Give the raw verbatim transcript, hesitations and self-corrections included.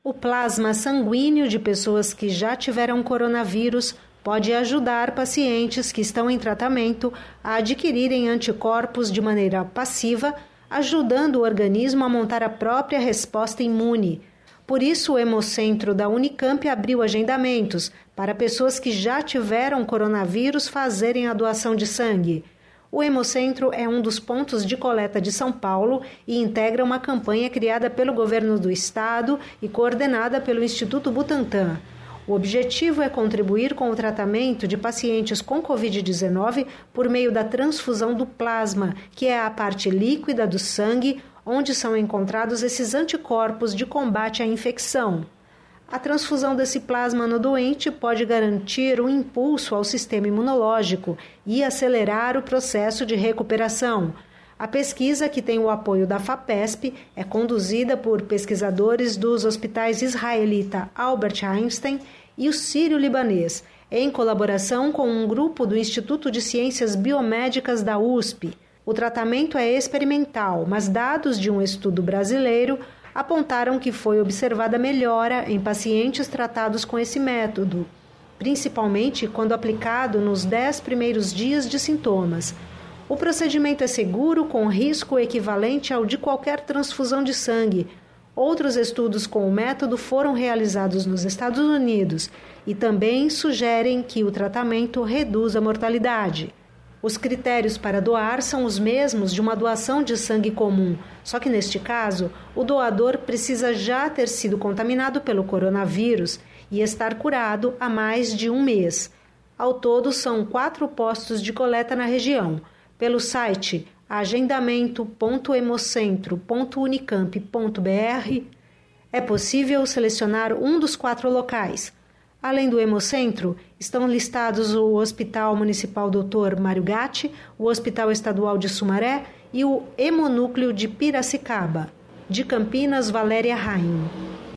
O plasma sanguíneo de pessoas que já tiveram coronavírus pode ajudar pacientes que estão em tratamento a adquirirem anticorpos de maneira passiva, ajudando o organismo a montar a própria resposta imune. Por isso, o Hemocentro da Unicamp abriu agendamentos para pessoas que já tiveram coronavírus fazerem a doação de sangue. O Hemocentro é um dos pontos de coleta de São Paulo e integra uma campanha criada pelo governo do estado e coordenada pelo Instituto Butantan. O objetivo é contribuir com o tratamento de pacientes com covid dezenove por meio da transfusão do plasma, que é a parte líquida do sangue, onde são encontrados esses anticorpos de combate à infecção. A transfusão desse plasma no doente pode garantir um impulso ao sistema imunológico e acelerar o processo de recuperação. A pesquisa, que tem o apoio da FAPESP, é conduzida por pesquisadores dos hospitais israelita Albert Einstein e o sírio-libanês, em colaboração com um grupo do Instituto de Ciências Biomédicas da U S P. O tratamento é experimental, mas dados de um estudo brasileiro apontaram que foi observada melhora em pacientes tratados com esse método, principalmente quando aplicado nos dez primeiros dias de sintomas. O procedimento é seguro, com risco equivalente ao de qualquer transfusão de sangue. Outros estudos com o método foram realizados nos Estados Unidos e também sugerem que o tratamento reduz a mortalidade. Os critérios para doar são os mesmos de uma doação de sangue comum, só que neste caso, o doador precisa já ter sido contaminado pelo coronavírus e estar curado há mais de um mês. Ao todo, são quatro postos de coleta na região. Pelo site agendamento ponto hemocentro ponto unicamp ponto br é possível selecionar um dos quatro locais. Além do Hemocentro, estão listados o Hospital Municipal doutor Mário Gatti, o Hospital Estadual de Sumaré e o Hemonúcleo de Piracicaba. De Campinas, Valéria Rainho.